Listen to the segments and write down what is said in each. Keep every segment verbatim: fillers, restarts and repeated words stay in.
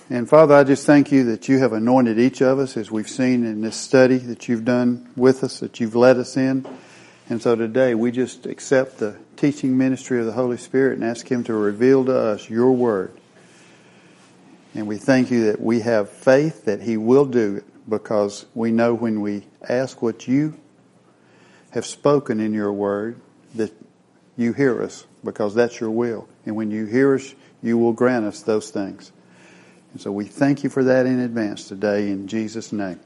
And Father, I just thank you that you have anointed each of us, as we've seen in this study that you've done with us, that you've led us in. And so today we just accept the teaching ministry of the Holy Spirit and ask Him to reveal to us your word. And we thank you that we have faith that He will do it, because we know when we ask what you have spoken in your word that you hear us, because that's your will. And when you hear us, you will grant us those things. And so we thank you for that in advance today in Jesus' name.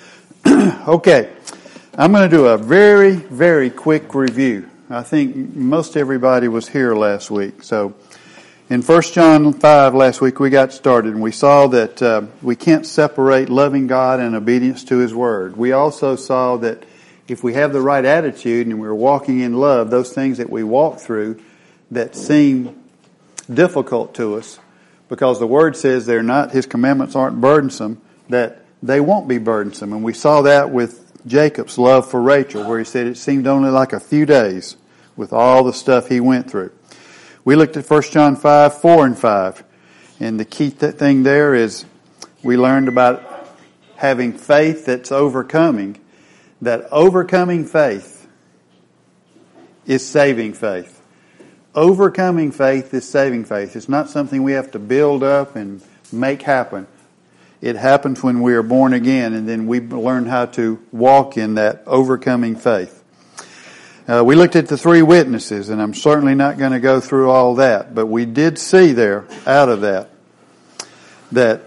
Okay, I'm going to do a very, very quick review. I think most everybody was here last week. So in First John five last week we got started, and we saw that uh, we can't separate loving God and obedience to His Word. We also saw that if we have the right attitude and we're walking in love, those things that we walk through that seem difficult to us, because the Word says they're not, His commandments aren't burdensome, that they won't be burdensome. And we saw that with Jacob's love for Rachel, where he said it seemed only like a few days with all the stuff he went through. We looked at First John five, four and five. And the key th- thing there is we learned about having faith that's overcoming. That overcoming faith is saving faith. Overcoming faith is saving faith. It's not something we have to build up and make happen. It happens when we are born again, and then we learn how to walk in that overcoming faith. Uh, we looked at the three witnesses, and I'm certainly not going to go through all that, but we did see there, out of that, that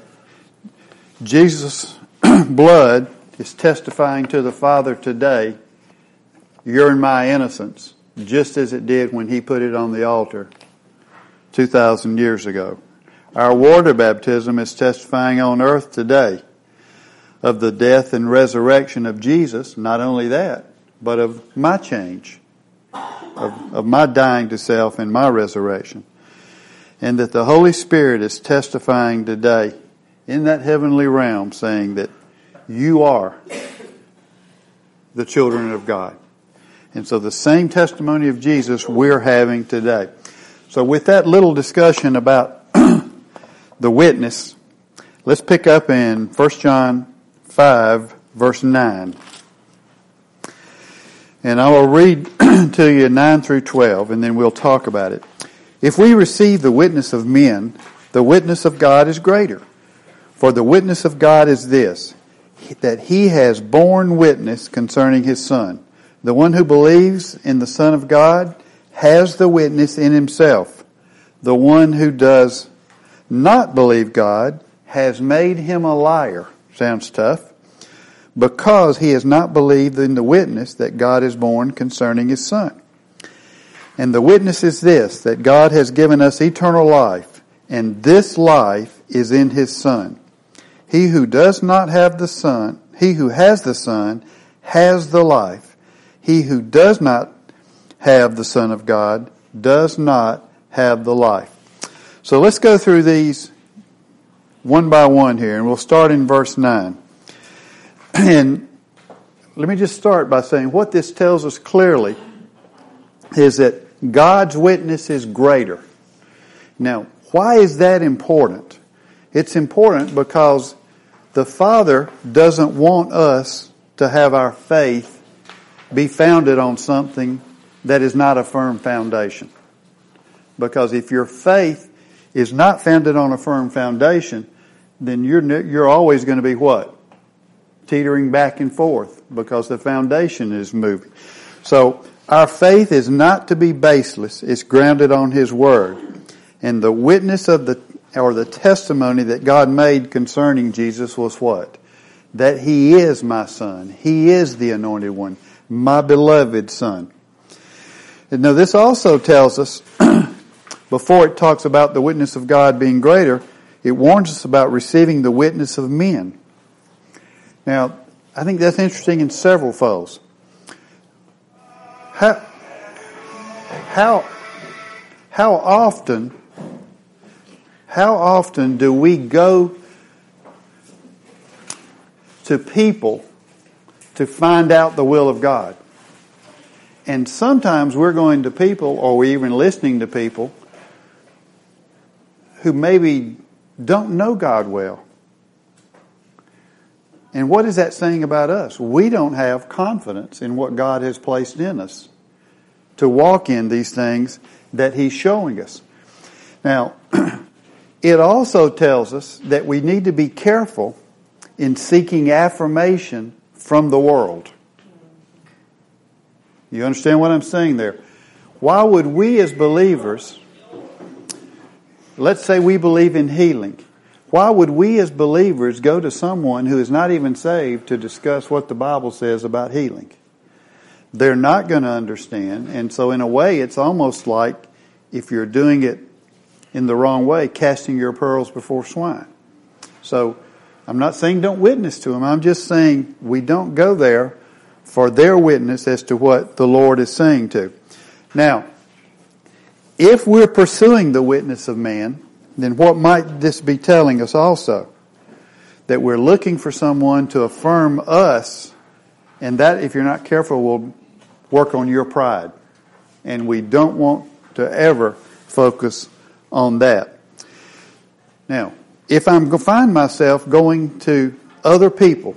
Jesus' blood is testifying to the Father today, you're in my innocence, just as it did when He put it on the altar two thousand years ago. Our water baptism is testifying on earth today of the death and resurrection of Jesus. Not only that, but of my change, of, of my dying to self and my resurrection. And that the Holy Spirit is testifying today in that heavenly realm, saying that you are the children of God. And so the same testimony of Jesus we're having today. So with that little discussion about the witness, let's pick up in First John five, verse nine. And I will read to you nine through twelve, and then we'll talk about it. If we receive the witness of men, the witness of God is greater. For the witness of God is this, that He has borne witness concerning His Son. The one who believes in the Son of God has the witness in himself. The one who does not believe God has made him a liar. Sounds tough. Because he has not believed in the witness that God has borne concerning His Son. And the witness is this, that God has given us eternal life, and this life is in His Son. He who does not have the Son, he who has the Son, has the life. He who does not have the Son of God does not have the life. So let's go through these one by one here, and we'll start in verse nine. And let me just start by saying what this tells us clearly is that God's witness is greater. Now, why is that important? It's important because the Father doesn't want us to have our faith be founded on something that is not a firm foundation. Because if your faith is not founded on a firm foundation, then you're you're always going to be what? Teetering back and forth, because the foundation is moving. So our faith is not to be baseless. It's grounded on His Word. And the witness of the, or the testimony that God made concerning Jesus was what? That He is my Son. He is the Anointed One, my beloved Son. And now this also tells us, before it talks about the witness of God being greater, it warns us about receiving the witness of men. Now, I think that's interesting in several folds. How, how, how often, how often do we go to people to find out the will of God? And sometimes we're going to people, or we're even listening to people who maybe don't know God well. And what is that saying about us? We don't have confidence in what God has placed in us to walk in these things that He's showing us. Now, it also tells us that we need to be careful in seeking affirmation from the world. You understand what I'm saying there? Why would we as believers, let's say we believe in healing, why would we as believers go to someone who is not even saved to discuss what the Bible says about healing? They're not going to understand. And so in a way, it's almost like, if you're doing it in the wrong way, casting your pearls before swine. So I'm not saying don't witness to them. I'm just saying we don't go there for their witness as to what the Lord is saying to. Now, if we're pursuing the witness of man, then what might this be telling us also? That we're looking for someone to affirm us, and that, if you're not careful, will work on your pride. And we don't want to ever focus on that. Now, if I'm going to find myself going to other people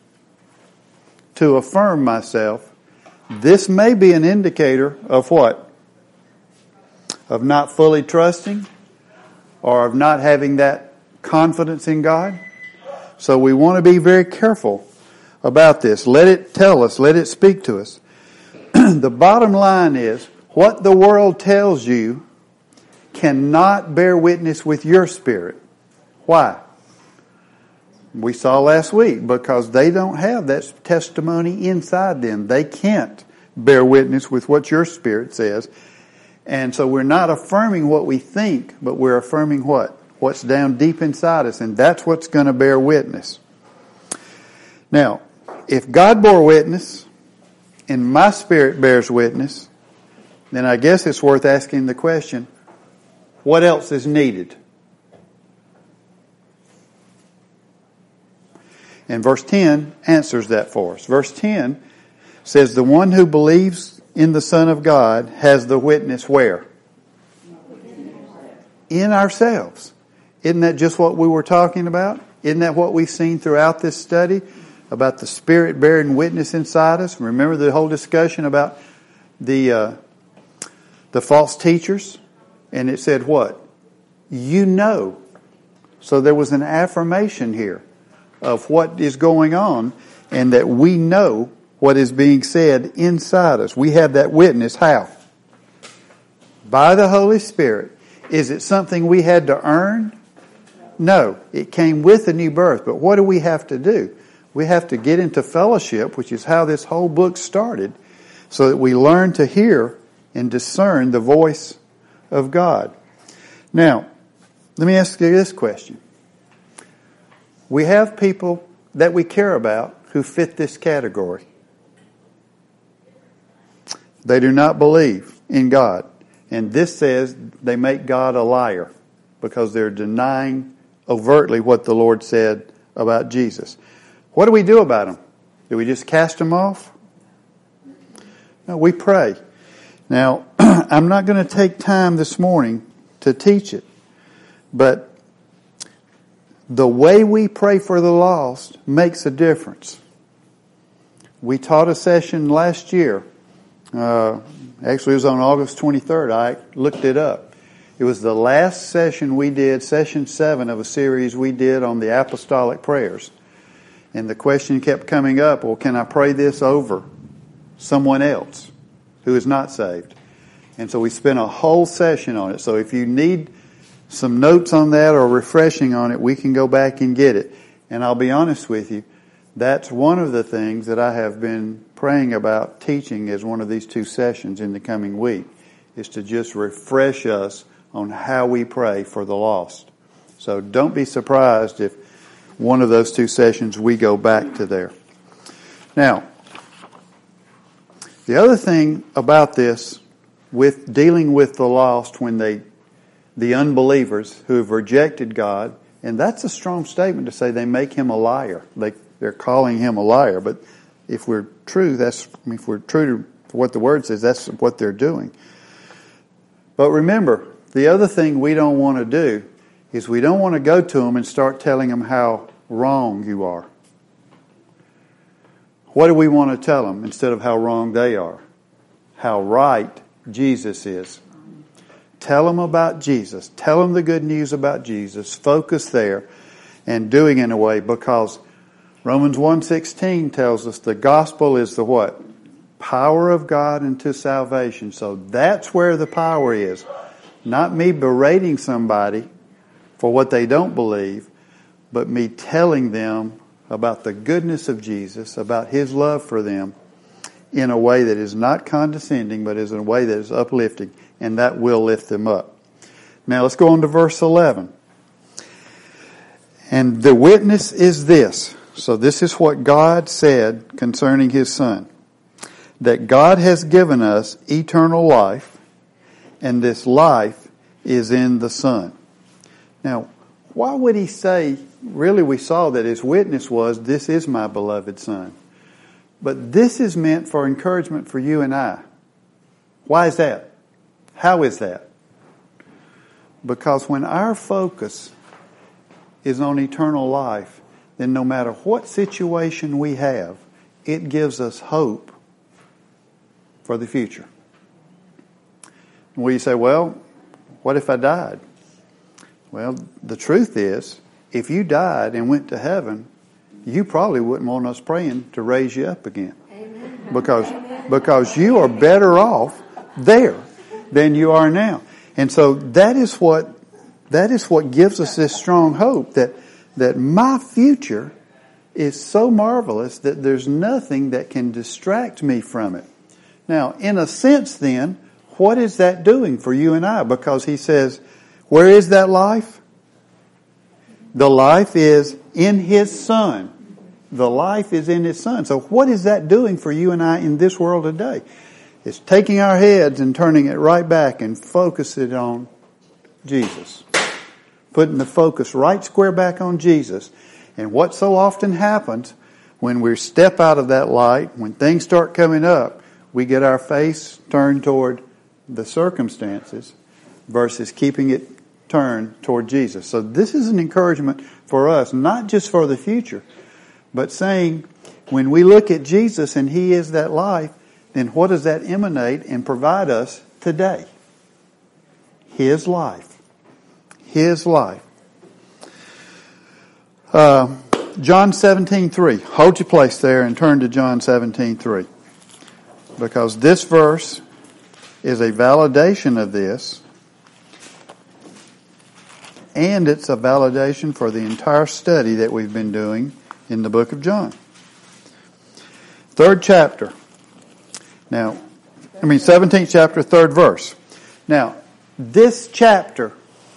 to affirm myself, this may be an indicator of what? Of not fully trusting, or of not having that confidence in God. So we want to be very careful about this. Let it tell us, let it speak to us. The bottom line is, what the world tells you cannot bear witness with your spirit. Why? We saw last week, because they don't have that testimony inside them. They can't bear witness with what your spirit says. And so we're not affirming what we think, but we're affirming what? What's down deep inside us. And that's what's going to bear witness. Now, if God bore witness, and my spirit bears witness, then I guess it's worth asking the question, what else is needed? And verse ten answers that for us. Verse ten says, the one who believes in the Son of God has the witness where? In ourselves. Isn't that just what we were talking about? Isn't that what we've seen throughout this study? About the Spirit bearing witness inside us? Remember the whole discussion about the uh, the false teachers? And it said what? You know. So there was an affirmation here of what is going on, and that we know what is being said inside us. We have that witness. How? By the Holy Spirit. Is it something we had to earn? No. It came with the new birth. But what do we have to do? We have to get into fellowship, which is how this whole book started, so that we learn to hear and discern the voice of God. Now, let me ask you this question. We have people that we care about who fit this category. They do not believe in God. And this says they make God a liar because they're denying overtly what the Lord said about Jesus. What do we do about them? Do we just cast them off? No, we pray. Now, I'm not going to take time this morning to teach it, but the way we pray for the lost makes a difference. We taught a session last year. Uh, actually, it was on August twenty-third. I looked it up. It was the last session we did, session seven of a series we did on the apostolic prayers. And the question kept coming up, well, can I pray this over someone else who is not saved? And so we spent a whole session on it. So if you need some notes on that or refreshing on it, we can go back and get it. And I'll be honest with you, that's one of the things that I have been praying about teaching as one of these two sessions in the coming week, is to just refresh us on how we pray for the lost. So don't be surprised if one of those two sessions we go back to there. Now, the other thing about this, with dealing with the lost when they, the unbelievers who have rejected God, and that's a strong statement to say they make him a liar. They, they're calling him a liar. But if we're true, that's, I mean, if we're true to what the Word says, that's what they're doing. But remember, the other thing we don't want to do is we don't want to go to them and start telling them how wrong you are. What do we want to tell them instead of how wrong they are? How right Jesus is. Tell them about Jesus. Tell them the good news about Jesus. Focus there and doing it in a way, because Romans one sixteen tells us the gospel is the what? Power of God unto salvation. So that's where the power is. Not me berating somebody for what they don't believe, but me telling them about the goodness of Jesus, about His love for them, in a way that is not condescending, but is in a way that is uplifting, and that will lift them up. Now let's go on to verse eleven. And the witness is this. So this is what God said concerning His Son. That God has given us eternal life, and this life is in the Son. Now, why would He say, really we saw that His witness was, this is my beloved Son. But this is meant for encouragement for you and I. Why is that? How is that? Because when our focus is on eternal life, then no matter what situation we have, it gives us hope for the future. Well, you say, well, what if I died? Well, the truth is, if you died and went to heaven, you probably wouldn't want us praying to raise you up again. Amen. Because, because you are better off there than you are now. And so that is what, that is what gives us this strong hope that, that my future is so marvelous that there's nothing that can distract me from it. Now, in a sense then, what is that doing for you and I? Because He says, where is that life? The life is in His Son. The life is in His Son. So what is that doing for you and I in this world today? It's taking our heads and turning it right back and focusing it on Jesus. Putting the focus right square back on Jesus. And what so often happens when we step out of that light, when things start coming up, we get our face turned toward the circumstances versus keeping it turned toward Jesus. So this is an encouragement for us, not just for the future, but saying when we look at Jesus and He is that life, then what does that emanate and provide us today? His life. His life. Uh, John seventeen three. Hold your place there and turn to John seventeen three. Because this verse is a validation of this. And it's a validation for the entire study that we've been doing in the book of John. Third chapter. Now, I mean seventeenth chapter, third verse. Now, this chapter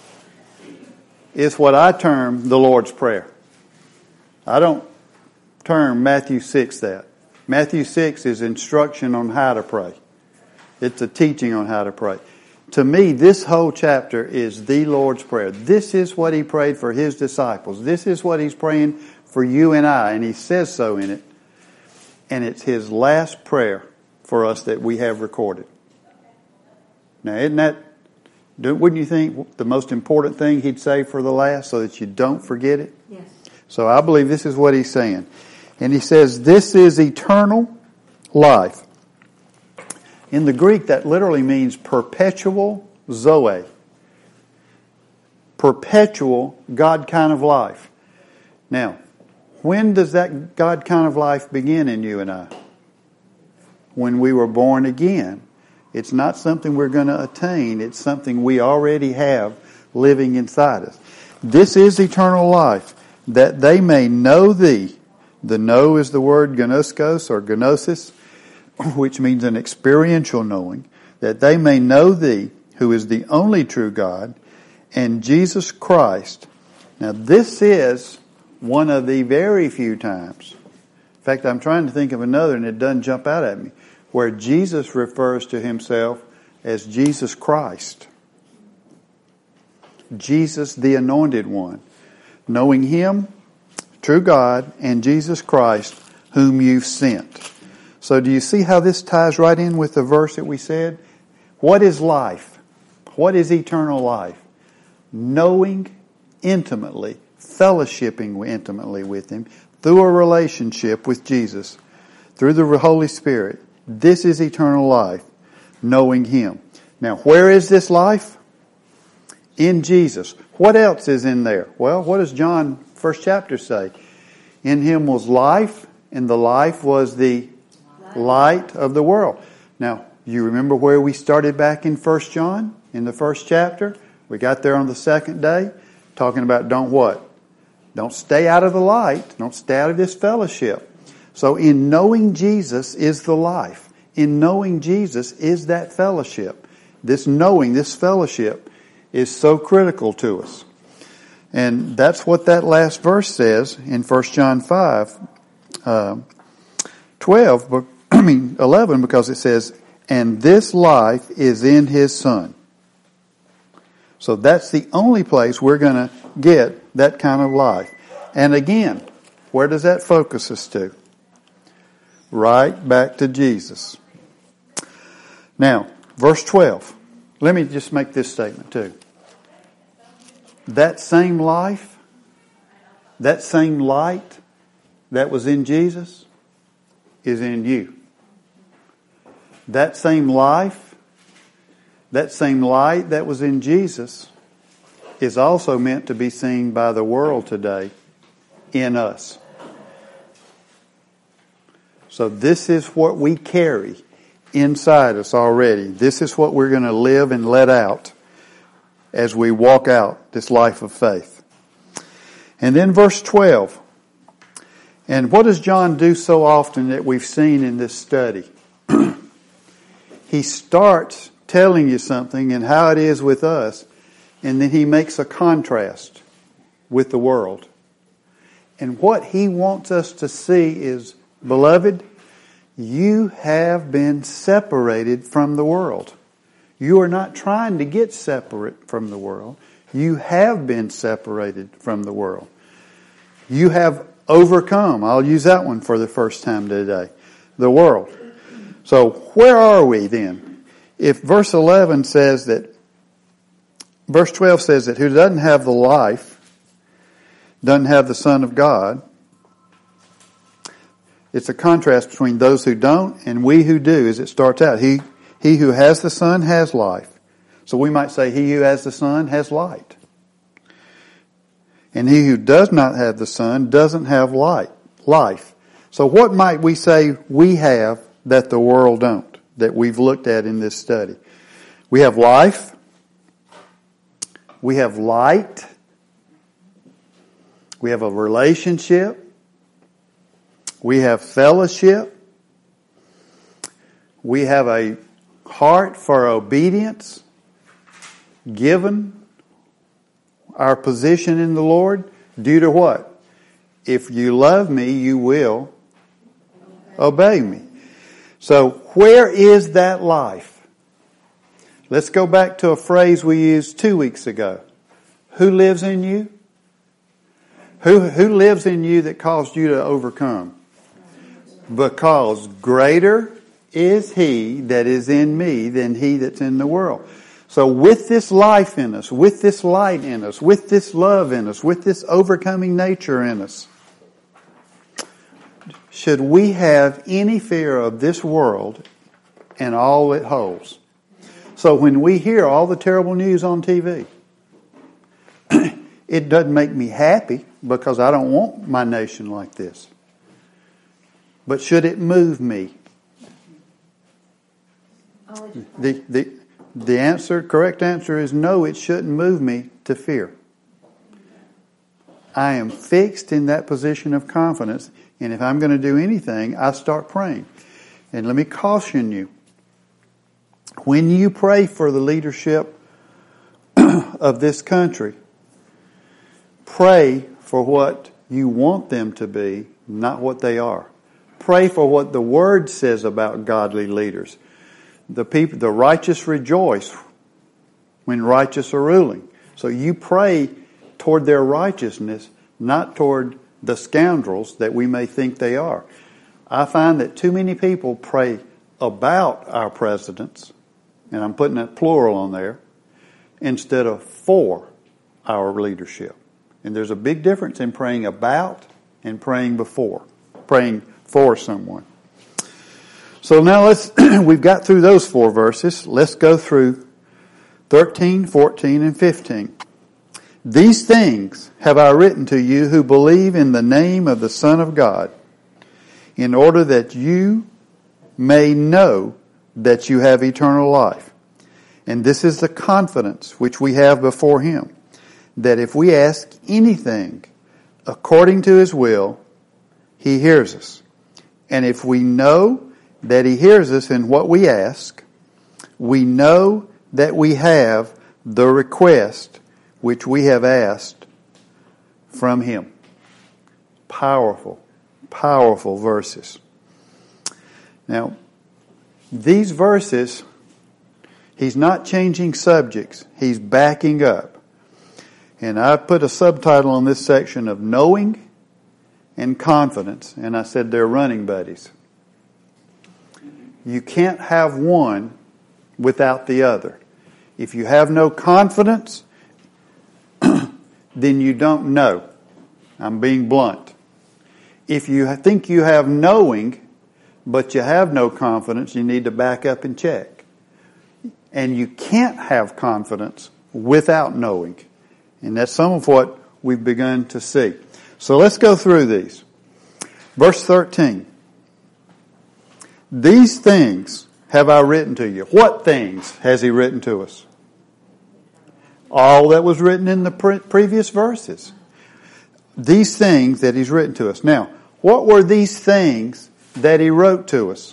is what I term the Lord's Prayer. I don't term Matthew six that. Matthew six is instruction on how to pray. It's a teaching on how to pray. To me, this whole chapter is the Lord's Prayer. This is what He prayed for His disciples. This is what He's praying for you and I, and He says so in it. And it's His last prayer for us that we have recorded. Now, isn't that, wouldn't you think the most important thing He'd say for the last so that you don't forget it? Yes. So I believe this is what He's saying. And He says, this is eternal life. In the Greek, that literally means perpetual zoe. Perpetual God kind of life. Now, when does that God kind of life begin in you and I? When we were born again. It's not something we're going to attain. It's something we already have living inside us. This is eternal life, that they may know Thee. The know is the word gnoskos or gnosis, which means an experiential knowing, that they may know Thee, who is the only true God, and Jesus Christ. Now this is one of the very few times. In fact, I'm trying to think of another and it doesn't jump out at me, where Jesus refers to Himself as Jesus Christ. Jesus the Anointed One. Knowing Him, true God, and Jesus Christ, whom You've sent. So do you see how this ties right in with the verse that we said? What is life? What is eternal life? Knowing intimately, fellowshipping intimately with Him through a relationship with Jesus, through the Holy Spirit. This is eternal life, knowing Him. Now, where is this life? In Jesus. What else is in there? Well, what does John first chapter say? In Him was life, and the life was the light of the world. Now, you remember where we started back in First John, in the first chapter? We got there on the second day, talking about don't what? Don't stay out of the light. Don't stay out of this fellowship. So in knowing Jesus is the life. In knowing Jesus is that fellowship. This knowing, this fellowship is so critical to us. And that's what that last verse says in First John five, uh, twelve, but, I mean eleven, because it says, and this life is in His Son. So that's the only place we're going to get that kind of life. And again, where does that focus us to? Right back to Jesus. Now, verse twelve. Let me just make this statement too. That same life, that same light that was in Jesus is in you. That same life, that same light that was in Jesus is also meant to be seen by the world today in us. So this is what we carry inside us already. This is what we're going to live and let out as we walk out this life of faith. And then verse twelve. And what does John do so often that we've seen in this study? He starts telling you something and how it is with us, and then he makes a contrast with the world. And what he wants us to see is, beloved, you have been separated from the world. You are not trying to get separate from the world. You have been separated from the world. You have overcome. I'll use that one for the first time today. The world. So where are we then? If verse eleven says that, verse twelve says that who doesn't have the life, doesn't have the Son of God, it's a contrast between those who don't and we who do, as it starts out. He, he who has the Son has life. So we might say he who has the Son has light. And he who does not have the Son doesn't have light, life. So what might we say we have that the world don't, that we've looked at in this study? We have life. We have light. We have a relationship. We have fellowship. We have a heart for obedience, given our position in the Lord, due to what? If you love me, you will obey me. So where is that life? Let's go back to a phrase we used two weeks ago. Who lives in you? Who, who lives in you that caused you to overcome? Because greater is He that is in me than he that's in the world. So with this life in us, with this light in us, with this love in us, with this overcoming nature in us, should we have any fear of this world and all it holds? So when we hear all the terrible news on T V, it doesn't make me happy because I don't want my nation like this. But should it move me? The, the, the answer, correct answer is no, it shouldn't move me to fear. I am fixed in that position of confidence. And if I'm going to do anything, I start praying. And let me caution you. When you pray for the leadership of this country, pray for what you want them to be, not what they are. Pray for what the Word says about godly leaders. The people, the righteous rejoice when righteous are ruling. So you pray toward their righteousness, not toward the scoundrels that we may think they are. I find that too many people pray about our presidents, and I'm putting a plural on there, instead of for our leadership. And there's a big difference in praying about and praying before, praying for someone. So now let's, we've got through those four verses. Let's go through thirteen, fourteen, and fifteen. These things have I written to you who believe in the name of the Son of God, in order that you may know that you have eternal life. And this is the confidence which we have before Him, that if we ask anything according to His will, He hears us. And if we know that He hears us in what we ask, we know that we have the request which we have asked from Him. Powerful, powerful verses. Now, these verses, he's not changing subjects. He's backing up. And I put a subtitle on this section of knowing and confidence. And I said they're running buddies. You can't have one without the other. If you have no confidence, then you don't know. I'm being blunt. If you think you have knowing, but you have no confidence, you need to back up and check. And you can't have confidence without knowing. And that's some of what we've begun to see. So let's go through these. Verse thirteen. These things have I written to you. What things has He written to us? All that was written in the pre- previous verses. These things that He's written to us. Now, what were these things that He wrote to us?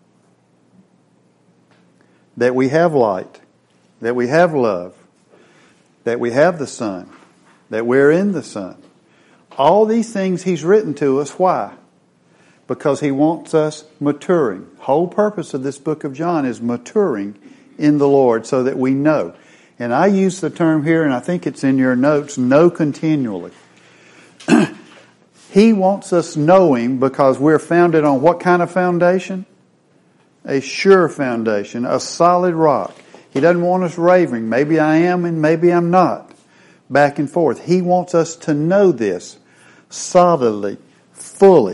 That we have light, that we have love, that we have the Son, that we're in the Son. All these things He's written to us. Why? Because He wants us maturing. The whole purpose of this book of John is maturing in the Lord so that we know. And I use the term here, and I think it's in your notes, know continually. He wants us knowing because we're founded on what kind of foundation? A sure foundation, a solid rock. He doesn't want us wavering. Maybe I am and maybe I'm not. Back and forth. He wants us to know this solidly, fully.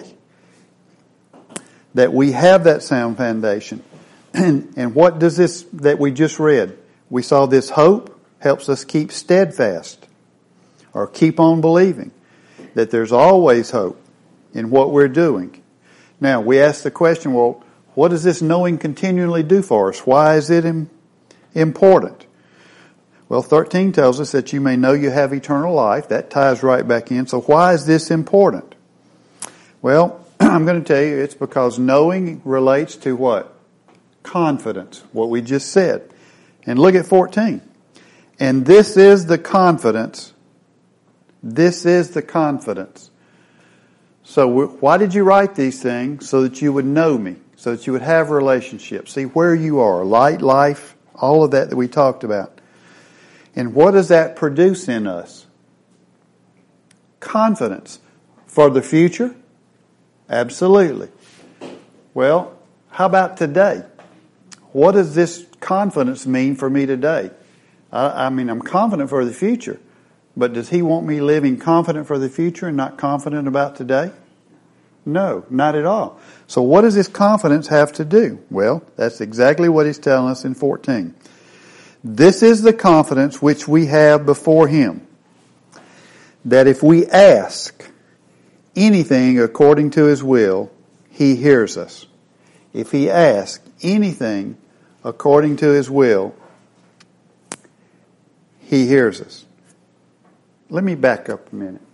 That we have that sound foundation. And, and what does this that we just read? We saw this hope helps us keep steadfast or keep on believing that there's always hope in what we're doing. Now, we ask the question, well, what does this knowing continually do for us? Why is it im- important? Well, thirteen tells us that you may know you have eternal life. That ties right back in. So why is this important? Well, I'm going to tell you it's because knowing relates to what? Confidence, what we just said. And look at fourteen. And this is the confidence. This is the confidence. So why did you write these things? So that you would know me. So that you would have relationships. See where you are. Light, life, all of that that we talked about. And what does that produce in us? Confidence. For the future? Absolutely. Well, how about today? What does this confidence mean for me today? I, I mean, I'm confident for the future. But does He want me living confident for the future and not confident about today? No, not at all. So what does this confidence have to do? Well, that's exactly what He's telling us in fourteen. This is the confidence which we have before Him, that if we ask anything according to His will, He hears us. If He asks anything according to His will, He hears us. Let me back up a minute.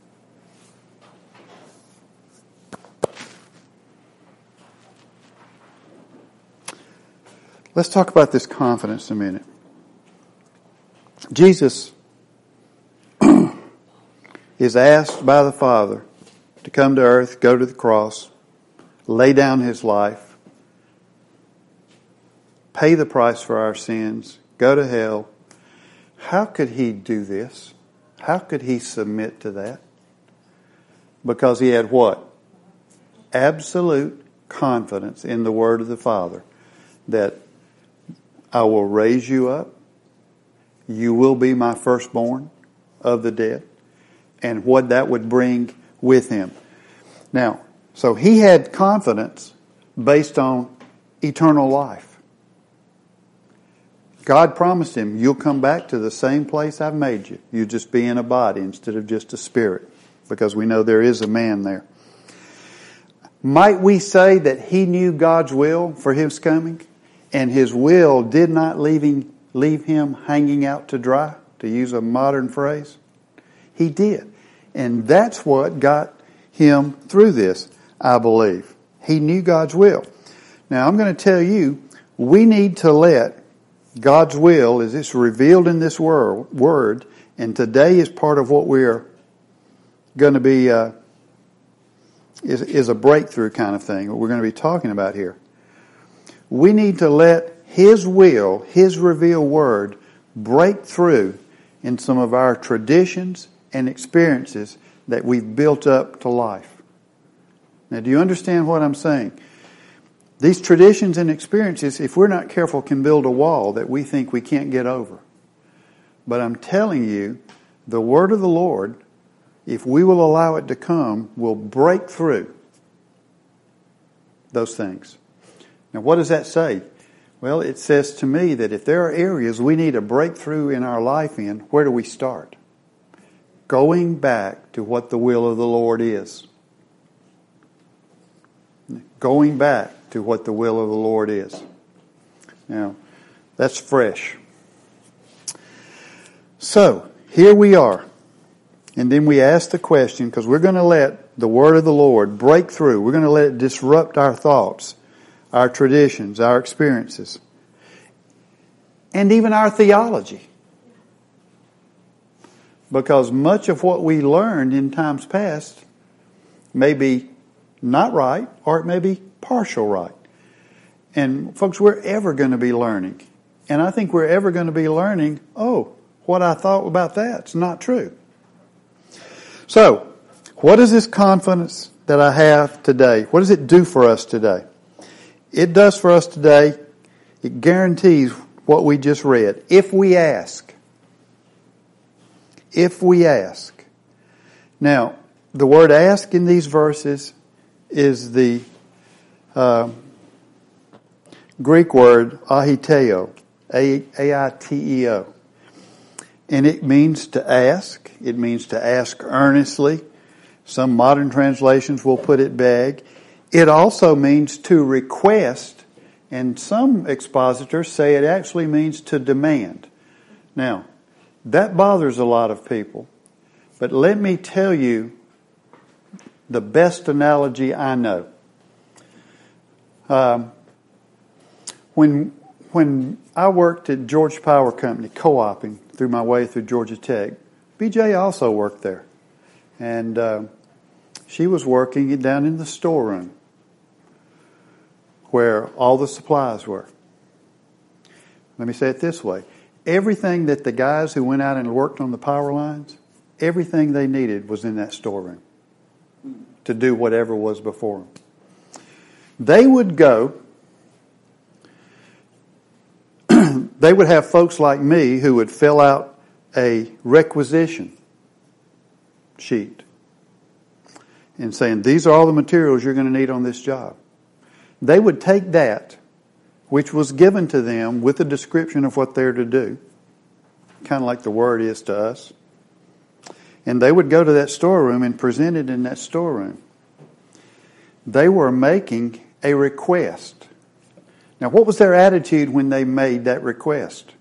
Let's talk about this confidence a minute. Jesus is asked by the Father to come to earth, go to the cross, lay down His life, pay the price for our sins, go to hell. How could He do this? How could He submit to that? Because He had what? Absolute confidence in the word of the Father. That I will raise you up. You will be my firstborn of the dead. and what that would bring with him. Now, so he had confidence based on eternal life. God promised him, you'll come back to the same place I've made you. You just be in a body instead of just a spirit, because we know there is a man there. Might we say that he knew God's will for his coming, and his will did not leave him, leave him hanging out to dry, to use a modern phrase? He did. And that's what got him through this, I believe. He knew God's will. Now, I'm going to tell you, we need to let God's will, as it's revealed in this word, word and today is part of what we're going to be, uh, is, is a breakthrough kind of thing, what we're going to be talking about here. We need to let His will, His revealed word, break through in some of our traditions and experiences that we've built up to life. Now, do you understand what I'm saying? These traditions and experiences, if we're not careful, can build a wall that we think we can't get over. But I'm telling you, the word of the Lord, if we will allow it to come, will break through those things. Now, what does that say? Well, it says to me that if there are areas we need a breakthrough in our life in, where do we start? Going back to what the will of the Lord is. Going back to what the will of the Lord is. Now, that's fresh. So, here we are. And then we ask the question, because we're going to let the word of the Lord break through. We're going to let it disrupt our thoughts, our traditions, our experiences, and even our theology. Because much of what we learned in times past may be not right, or it may be partial right. And folks, we're ever going to be learning. And I think we're ever going to be learning, oh, what I thought about that's not true. So, what is this confidence that I have today? What does it do for us today? It does for us today, it guarantees what we just read. If we ask. If we ask. Now, the word ask in these verses is the uh, Greek word ahiteo, A I T E O. And it means to ask. It means to ask earnestly. Some modern translations will put it beg. It also means to request. And some expositors say it actually means to demand. Now, that bothers a lot of people. But let me tell you the best analogy I know. Um, when when I worked at Georgia Power Company, co-oping through my way through Georgia Tech, B J also worked there. And uh, she was working down in the storeroom where all the supplies were. Let me say it this way. Everything that the guys who went out and worked on the power lines, everything they needed was in that storeroom to do whatever was before them. They would go, they would have folks like me who would fill out a requisition sheet and saying, these are all the materials you're going to need on this job. They would take that, which was given to them with a description of what they're to do, kind of like the word is to us, and they would go to that storeroom and present it in that storeroom. They were making a request. Now, what was their attitude when they made that request?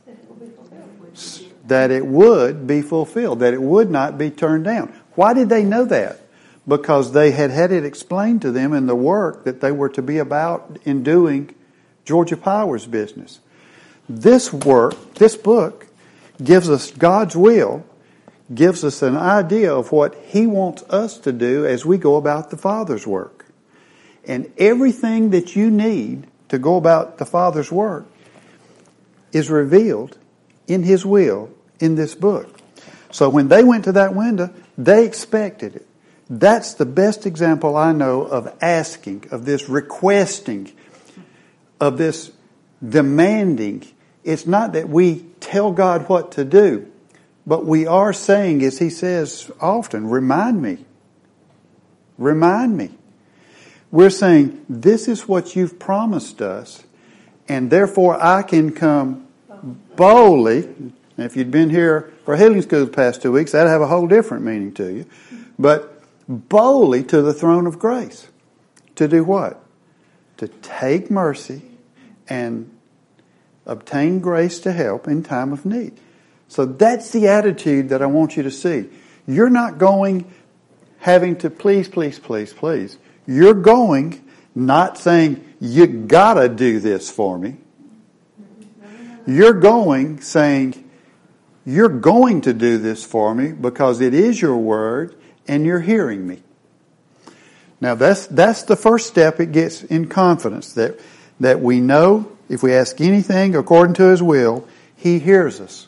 That it would be fulfilled, that it would not be turned down. Why did they know that? Because they had had it explained to them in the work that they were to be about in doing Georgia Power's business. This work, this book, gives us God's will, gives us an idea of what He wants us to do as we go about the Father's work. And everything that you need to go about the Father's work is revealed in His will in this book. So when they went to that window, they expected it. That's the best example I know of asking, of this requesting, of this demanding. It's not that we tell God what to do, But we are saying, as he says often, remind me. Remind me. We're saying, this is what you've promised us, and therefore I can come boldly. And if you'd been here for healing school the past two weeks, that'd have a whole different meaning to you. But boldly to the throne of grace. To do what? To take mercy and obtain grace to help in time of need. So that's the attitude that I want you to see. You're not going having to please, please, please, please. You're going not saying, you gotta do this for me. You're going saying, you're going to do this for me because it is your word and you're hearing me. Now that's that's the first step it gets in confidence, that that we know if we ask anything according to His will, He hears us.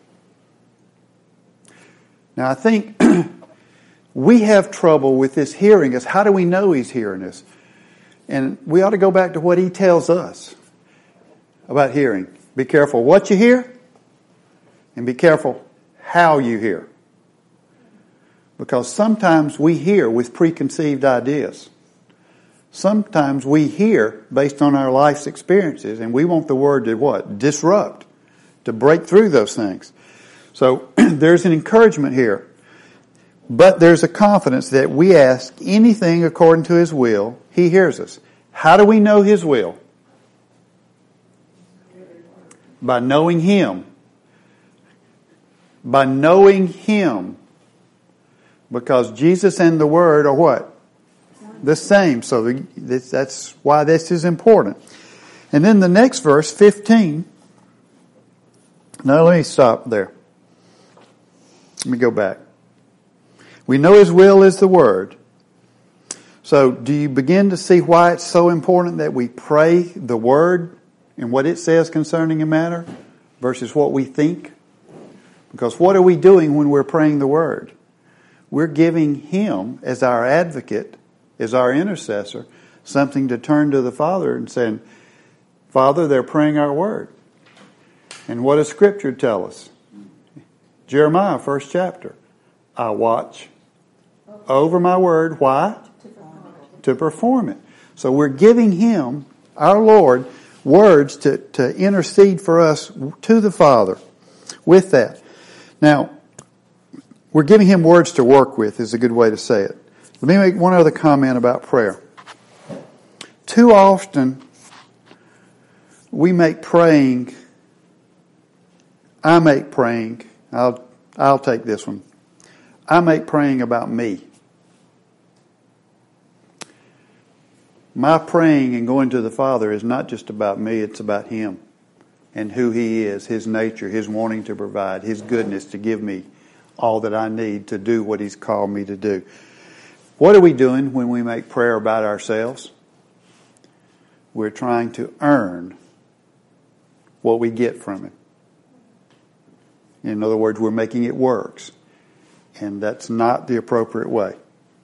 Now I think we have trouble with this hearing us. How do we know He's hearing us? And we ought to go back to what He tells us about hearing. Be careful what you hear, and be careful how you hear. Because sometimes we hear with preconceived ideas. Sometimes we hear based on our life's experiences, and we want the word to what? Disrupt, to break through those things. So there's an encouragement here. But there's a confidence that we ask anything according to His will, He hears us. How do we know His will? By knowing Him. By knowing Him. Because Jesus and the Word are what? The same. So this, that's why this is important. And then the next verse, fifteen. Now let me stop there. Let me go back. We know His will is the Word. So do you begin to see why it's so important that we pray the Word and what it says concerning a matter versus what we think? Because what are we doing when we're praying the Word? We're giving Him, as our advocate, as our intercessor, something to turn to the Father and saying, Father, they're praying our Word. And what does Scripture tell us? Jeremiah, first chapter. I watch over my Word. Why? To perform it. So we're giving Him, our Lord, words to, to intercede for us to the Father with that. Now, we're giving Him words to work with is a good way to say it. Let me make one other comment about prayer. Too often, we make praying, I make praying, I'll, I'll take this one. I make praying about me. My praying and going to the Father is not just about me, it's about Him and who He is, His nature, His wanting to provide, His goodness to give me all that I need to do what He's called me to do. What are we doing when we make prayer about ourselves? We're trying to earn what we get from Him. In other words, we're making it works. And that's not the appropriate way.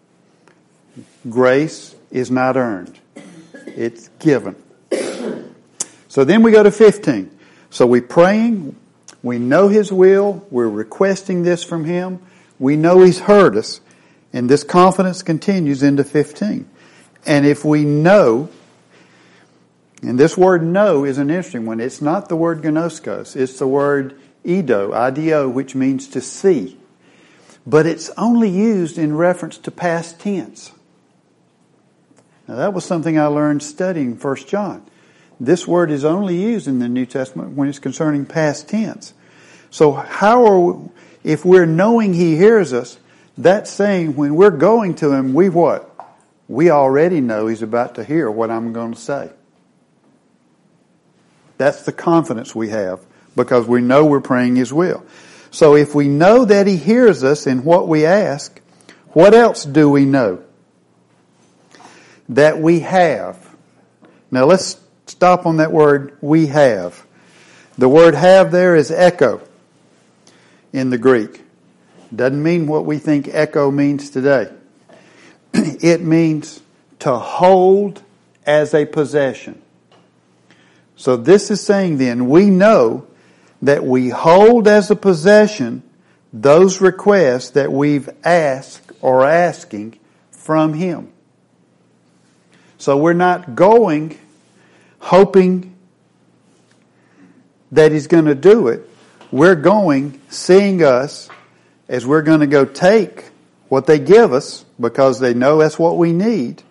Grace is not earned. It's given. So then we go to fifteen. So we're praying. We know His will. We're requesting this from Him. We know He's heard us. And this confidence continues into fifteen. And if we know, and this word know is an interesting one. It's not the word gnoskos. It's the word ido, I D O, which means to see. But it's only used in reference to past tense. Now that was something I learned studying First John. This word is only used in the New Testament when it's concerning past tense. So how are we, if we're knowing He hears us, that's saying when we're going to Him, we what? We already know He's about to hear what I'm going to say. That's the confidence we have because we know we're praying His will. So if we know that He hears us in what we ask, what else do we know? That we have. Now let's stop on that word, we have. The word have there is echo in the Greek. Doesn't mean what we think echo means today. It means to hold as a possession. So this is saying then, we know that we hold as a possession those requests that we've asked or asking from Him. So we're not going hoping that He's going to do it. We're going seeing us as we're going to go take what they give us because they know that's what we need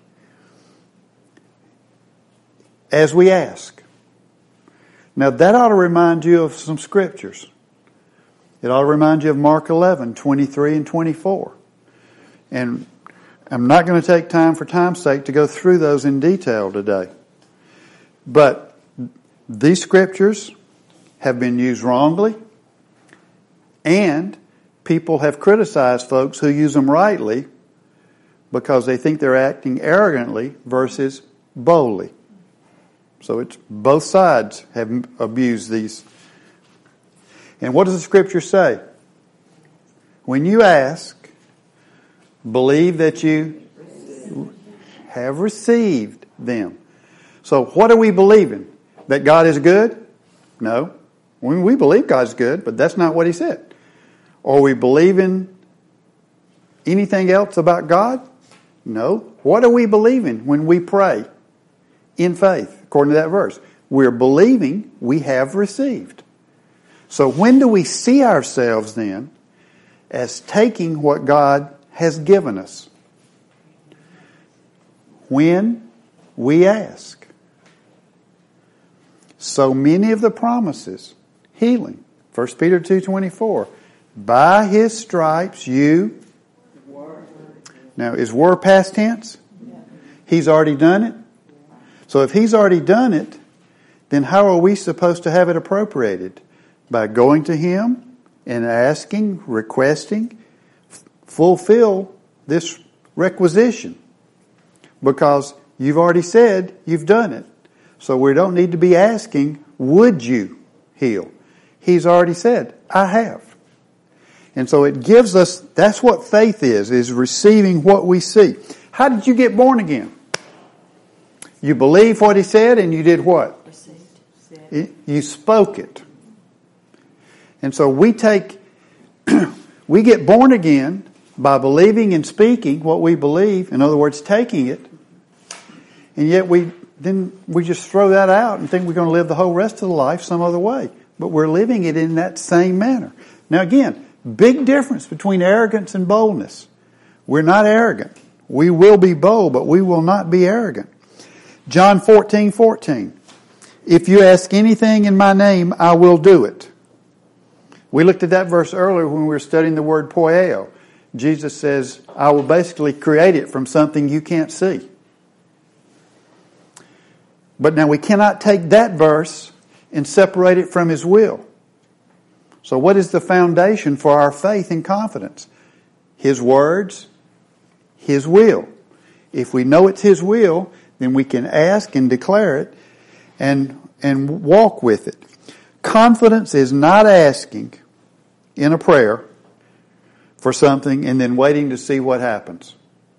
as we ask. Now that ought to remind you of some scriptures. It ought to remind you of Mark eleven, twenty-three and twenty-four. And I'm not going to take time for time's sake to go through those in detail today. But these scriptures have been used wrongly, and people have criticized folks who use them rightly because they think they're acting arrogantly versus boldly. So it's both sides have abused these. And what does the scripture say? When you ask, believe that you have received them. So what are we believing? That God is good? No. We believe God's good, but that's not what He said. Are we believing anything else about God? No. What are we believing when we pray in faith, according to that verse? We're believing we have received. So when do we see ourselves then as taking what God has given us? When we ask. So many of the promises, healing, First Peter two twenty-four, by His stripes you... Now, is were past tense? He's already done it? So if He's already done it, then how are we supposed to have it appropriated? By going to Him and asking, requesting, f- fulfill this requisition. Because you've already said you've done it. So we don't need to be asking, would you heal? He's already said, I have. And so it gives us, that's what faith is, is receiving what we see. How did you get born again? You believed what He said and you did what? Received. You spoke it. And so we take, we get born again by believing and speaking what we believe. In other words, taking it. And yet we, then we just throw that out and think we're going to live the whole rest of the life some other way. But we're living it in that same manner. Now again, big difference between arrogance and boldness. We're not arrogant. We will be bold, but we will not be arrogant. John fourteen fourteen. If you ask anything in my name, I will do it. We looked at that verse earlier when we were studying the word poieo. Jesus says, I will basically create it from something you can't see. But now we cannot take that verse and separate it from His will. So what is the foundation for our faith and confidence? His words, His will. If we know it's His will, then we can ask and declare it and, and walk with it. Confidence is not asking in a prayer for something and then waiting to see what happens.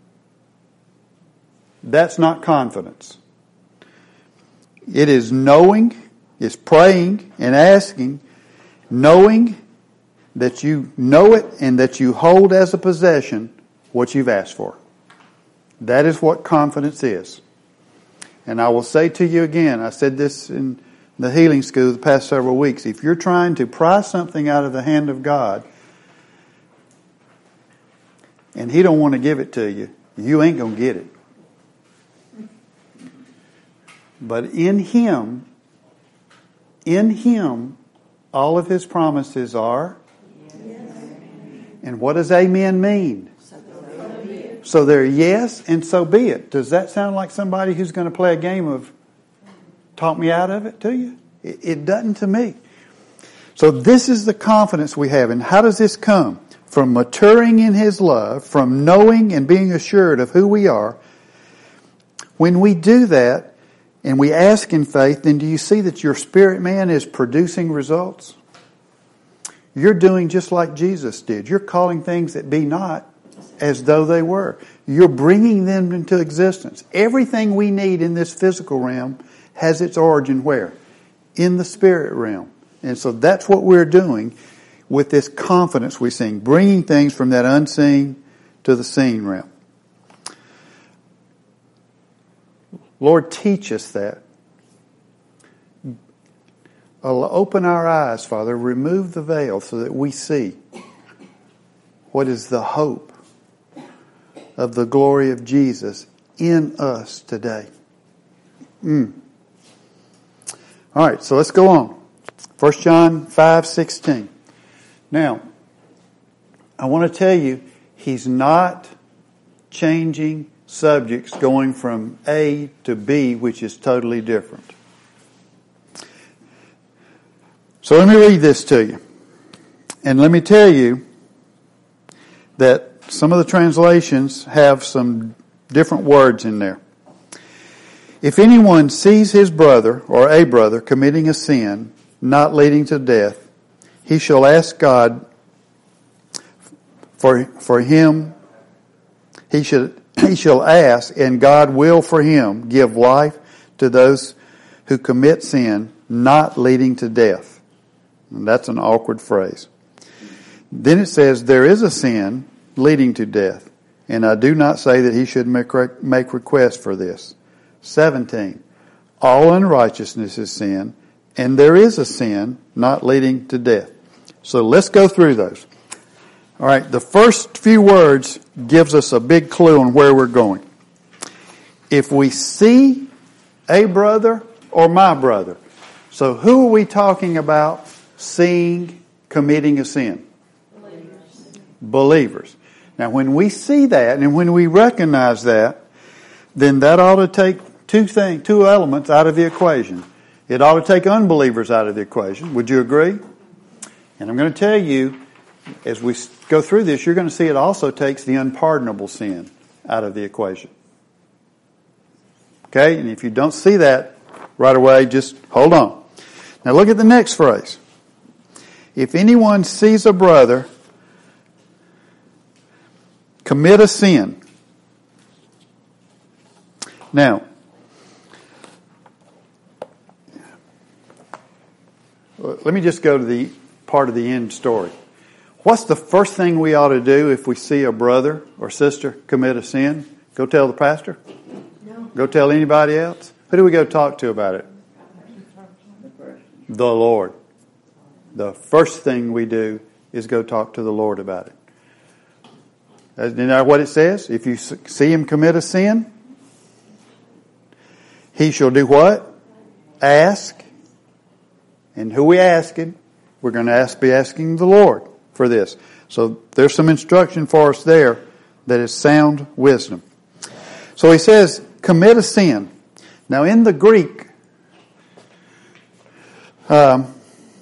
That's not confidence. It is knowing, it's praying and asking, knowing that you know it and that you hold as a possession what you've asked for. That is what confidence is. And I will say to you again, I said this in the healing school the past several weeks, if you're trying to pry something out of the hand of God and He don't want to give it to you, you ain't going to get it. But in Him, in Him, all of His promises are. Yes. And what does amen mean? So, so they're yes and so be it. Does that sound like somebody who's going to play a game of talk me out of it to you? It, it doesn't to me. So this is the confidence we have. And how does this come? From maturing in His love, from knowing and being assured of who we are. When we do that and we ask in faith, then do you see that your spirit man is producing results? You're doing just like Jesus did. You're calling things that be not as though they were. You're bringing them into existence. Everything we need in this physical realm has its origin where? In the spirit realm. And so that's what we're doing. with this confidence we sing, bringing things from that unseen to the seen realm. Lord, teach us that. Open our eyes, Father. Remove the veil so that we see what is the hope of the glory of Jesus in us today. Mm. All right, so let's go on. First John five sixteen. Now, I want to tell you, he's not changing subjects going from A to B, which is totally different. So let me read this to you. And let me tell you that some of the translations have some different words in there. If anyone sees his brother or a brother committing a sin not leading to death, he shall ask God for for him. He should he shall ask, and God will for him give life to those who commit sin not leading to death. And that's an awkward phrase. Then it says, there is a sin leading to death, and I do not say that he should make, make request for this. seventeen. All unrighteousness is sin, and there is a sin not leading to death. So let's go through those. All right, the first few words gives us a big clue on where we're going. If we see a brother or my brother, so who are we talking about seeing committing a sin? Believers. Believers. Now when we see that and when we recognize that, then that ought to take two things, two elements out of the equation. It ought to take unbelievers out of the equation. Would you agree? And I'm going to tell you, as we go through this, you're going to see it also takes the unpardonable sin out of the equation. Okay? And if you don't see that right away, just hold on. Now look at the next phrase. If anyone sees a brother commit a sin. Now, let me just go to the part of the end story. What's the first thing we ought to do if we see a brother or sister commit a sin? Go tell the pastor? No. Go tell anybody else? Who do we go talk to about it? The Lord. The first thing we do is go talk to the Lord about it. As, you know what it says? If you see him commit a sin, he shall do what? Ask. And who we asking? We're going to ask, be asking the Lord for this. So there's some instruction for us there that is sound wisdom. So he says, commit a sin. Now in the Greek, um,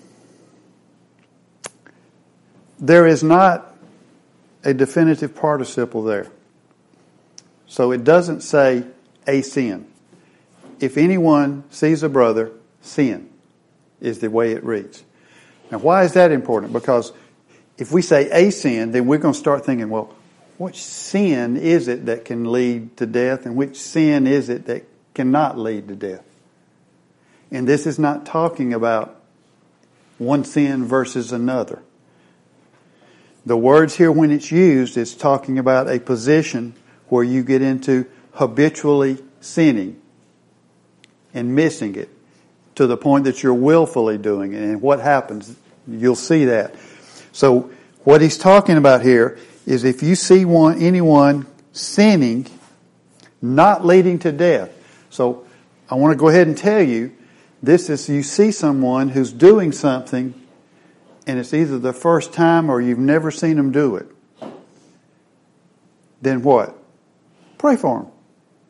there is not a definitive participle there. So it doesn't say a sin. If anyone sees a brother, sin is the way it reads. Now why is that important? Because if we say a sin, then we're going to start thinking, well, which sin is it that can lead to death and which sin is it that cannot lead to death? And this is not talking about one sin versus another. The words here, when it's used, is talking about a position where you get into habitually sinning and missing it to the point that you're willfully doing it. And what happens, you'll see that. So what he's talking about here is if you see one anyone sinning, not leading to death. So I want to go ahead and tell you, this is you see someone who's doing something and it's either the first time or you've never seen them do it. Then what? Pray for them.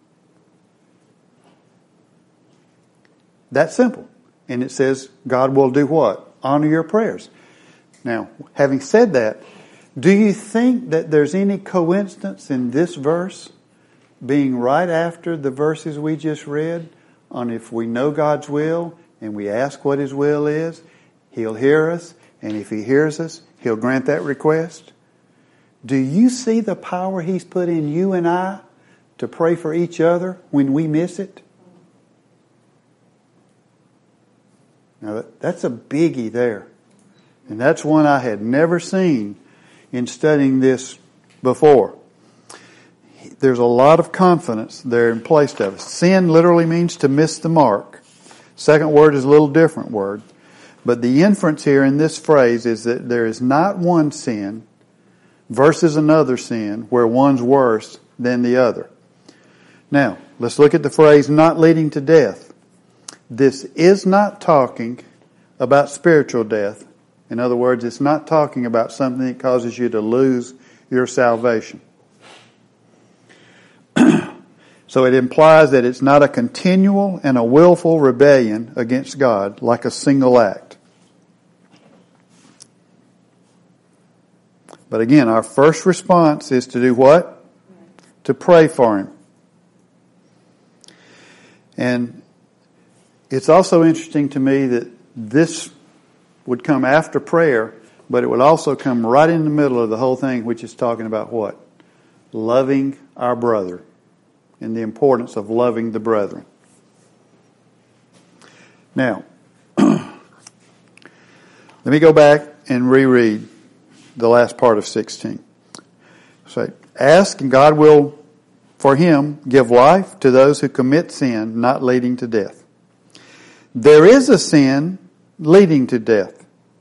That's simple. And it says God will do what? Honor your prayers. Now, having said that, do you think that there's any coincidence in this verse being right after the verses we just read on if we know God's will and we ask what His will is, He'll hear us, and if He hears us, He'll grant that request? Do you see the power He's put in you and I to pray for each other when we miss it? Now, that's a biggie there. And that's one I had never seen in studying this before. There's a lot of confidence there in place of it. Sin literally means to miss the mark. Second word is a little different word. But the inference here in this phrase is that there is not one sin versus another sin where one's worse than the other. Now, let's look at the phrase not leading to death. This is not talking about spiritual death. In other words, it's not talking about something that causes you to lose your salvation. So it implies that it's not a continual and a willful rebellion against God like a single act. But again, our first response is to do what? To pray for him. And it's also interesting to me that this would come after prayer, but it would also come right in the middle of the whole thing, which is talking about what? Loving our brother and the importance of loving the brethren. Now, let me go back and reread the last part of sixteen. Say, ask and God will, for him, give life to those who commit sin, not leading to death. There is a sin leading to death.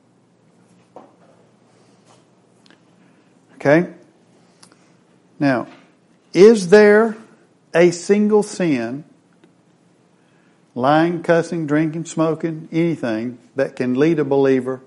Okay? Now, is there a single sin, lying, cussing, drinking, smoking, anything, that can lead a believer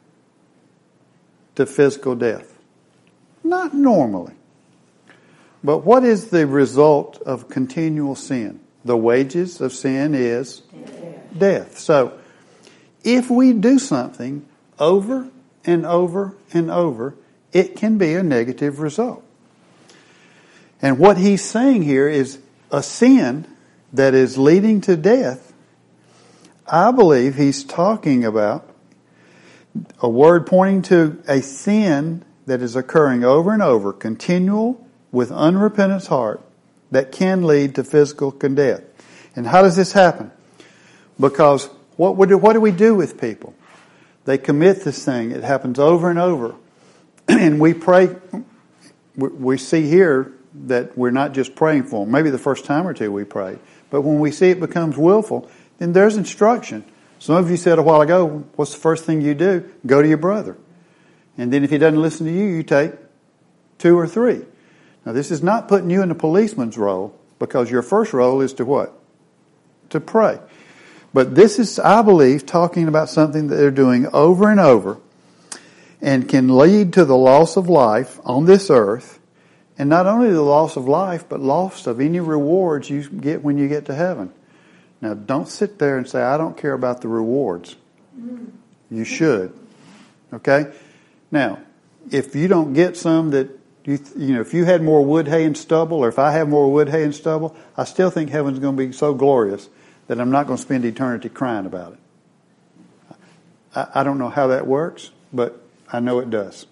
to physical death? Not normally. But what is the result of continual sin? The wages of sin is death. death. So, if we do something over and over and over, it can be a negative result. And what he's saying here is a sin that is leading to death. I believe he's talking about a word pointing to a sin that is occurring over and over, continual with unrepentant heart, that can lead to physical death. And how does this happen? Because what, would, what do we do with people? They commit this thing. It happens over and over. And we pray, we see here that we're not just praying for them. Maybe the first time or two we prayed. But when we see it becomes willful, then there's instruction. Some of you said a while ago, what's the first thing you do? Go to your brother. And then if he doesn't listen to you, you take two or three. Now this is not putting you in the policeman's role, because your first role is to what? To pray. But this is, I believe, talking about something that they're doing over and over and can lead to the loss of life on this earth. And not only the loss of life, but loss of any rewards you get when you get to heaven. Now, don't sit there and say, I don't care about the rewards. You should. Okay? Now, if you don't get some that, you you know, if you had more wood, hay, and stubble, or if I have more wood, hay, and stubble, I still think heaven's going to be so glorious that I'm not going to spend eternity crying about it. I, I don't know how that works, but I know it does.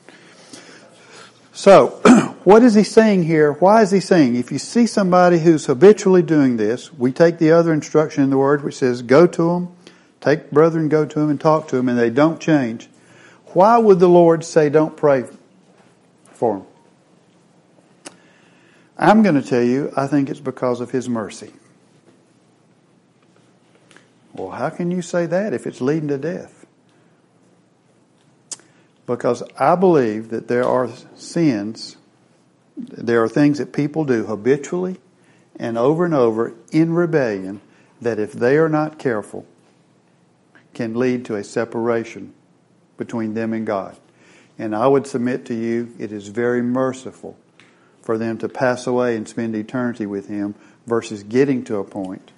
So, what is he saying here? Why is he saying, if you see somebody who's habitually doing this, we take the other instruction in the Word which says, go to them, take brethren, go to them and talk to them, and they don't change. Why would the Lord say don't pray for them? I'm going to tell you, I think it's because of His mercy. Well, how can you say that if it's leading to death? Because I believe that there are sins, there are things that people do habitually and over and over in rebellion that if they are not careful can lead to a separation between them and God. And I would submit to you, it is very merciful for them to pass away and spend eternity with Him versus getting to a point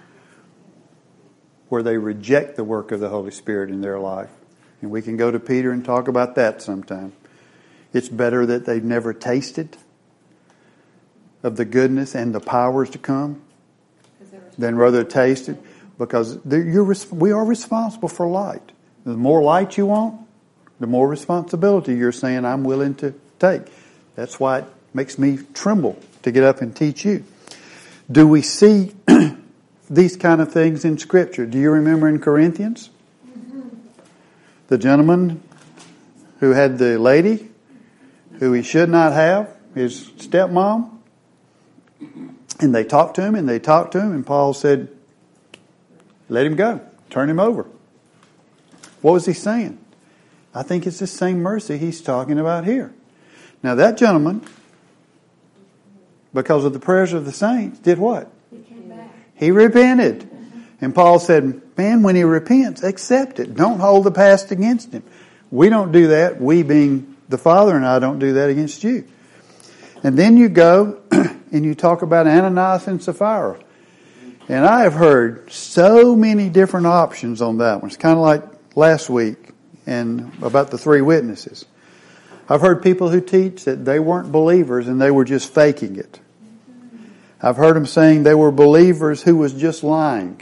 where they reject the work of the Holy Spirit in their life. And we can go to Peter and talk about that sometime. It's better that they've never tasted of the goodness and the powers to come than rather taste it. Because you're, we are responsible for light. The more light you want, the more responsibility you're saying I'm willing to take. That's why it makes me tremble to get up and teach you. Do we see these kind of things in Scripture? Do you remember in Corinthians? The gentleman who had the lady who he should not have, his stepmom. And they talked to him and they talked to him, and Paul said, let him go. Turn him over. What was he saying? I think it's the same mercy he's talking about here. Now that gentleman, because of the prayers of the saints, did what? He came back. He repented. And Paul said, man, when he repents, accept it. Don't hold the past against him. We don't do that. We being the Father and I don't do that against you. And then you go and you talk about Ananias and Sapphira. And I have heard so many different options on that one. It's kind of like last week and about the three witnesses. I've heard people who teach that they weren't believers and they were just faking it. I've heard them saying they were believers who was just lying.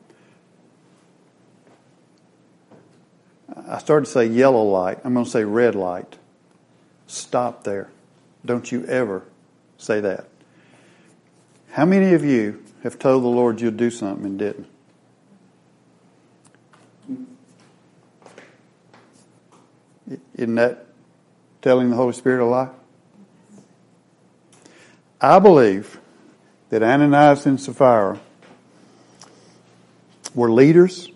I started to say yellow light. I'm going to say red light. Stop there. Don't you ever say that. How many of you have told the Lord you'll do something and didn't? Isn't that telling the Holy Spirit a lie? I believe that Ananias and Sapphira were leaders.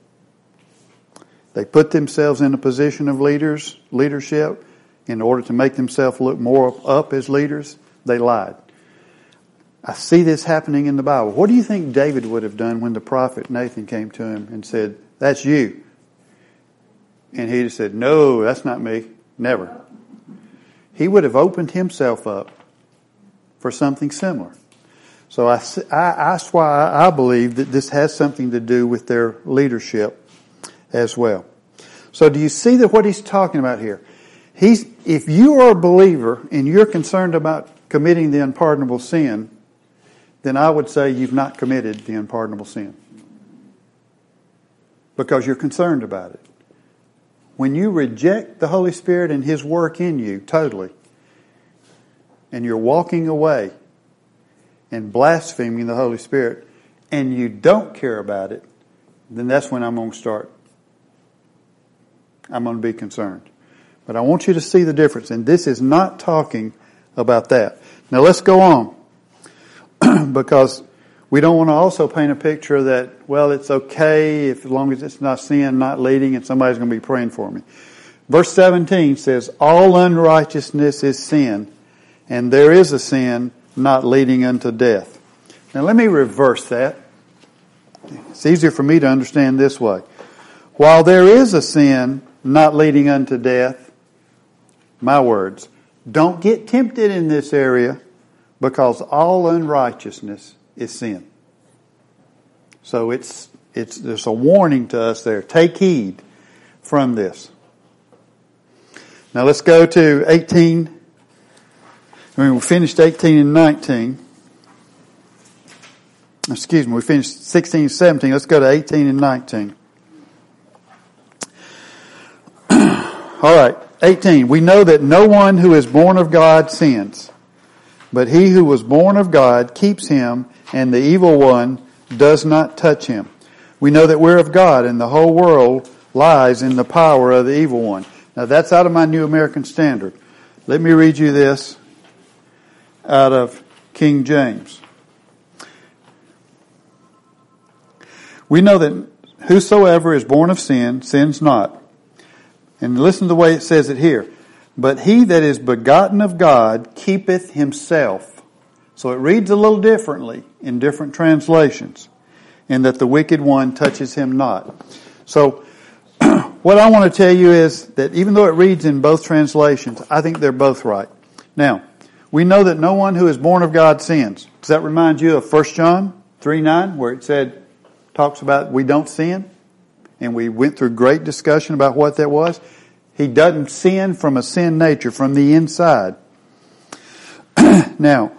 They put themselves in a position of leaders, leadership, in order to make themselves look more up as leaders. They lied. I see this happening in the Bible. What do you think David would have done when the prophet Nathan came to him and said, that's you? And he just said, no, that's not me. Never. He would have opened himself up for something similar. So I, I, that's why I believe that this has something to do with their leadership as well. So do you see that what he's talking about here? He's, if you are a believer and you're concerned about committing the unpardonable sin, then I would say you've not committed the unpardonable sin. Because you're concerned about it. When you reject the Holy Spirit and His work in you totally, and you're walking away and blaspheming the Holy Spirit, and you don't care about it, then that's when I'm going to start. I'm going to be concerned. But I want you to see the difference. And this is not talking about that. Now let's go on. Because we don't want to also paint a picture that, well, it's okay if as long as it's not sin, not leading, and somebody's going to be praying for me. Verse seventeen says, all unrighteousness is sin, and there is a sin not leading unto death. Now let me reverse that. It's easier for me to understand this way. While there is a sin not leading unto death, my words, don't get tempted in this area, because all unrighteousness is sin. So it's it's there's a warning to us there. Take heed from this. Now let's go to eighteen. I mean, we finished eighteen and nineteen. Excuse me, we finished sixteen and seventeen. Let's go to eighteen and nineteen. All right, eighteen. We know that no one who is born of God sins, but he who was born of God keeps him, and the evil one does not touch him. We know that we're of God, and the whole world lies in the power of the evil one. Now that's out of my New American Standard. Let me read you this out of King James. We know that whosoever is born of sin sins not. And listen to the way it says it here. But he that is begotten of God keepeth himself. So it reads a little differently in different translations. And that the wicked one touches him not. So what I want to tell you is that even though it reads in both translations, I think they're both right. Now, we know that no one who is born of God sins. Does that remind you of First John three nine, where it said, talks about we don't sin? And we went through great discussion about what that was. He doesn't sin from a sin nature, from the inside. Now,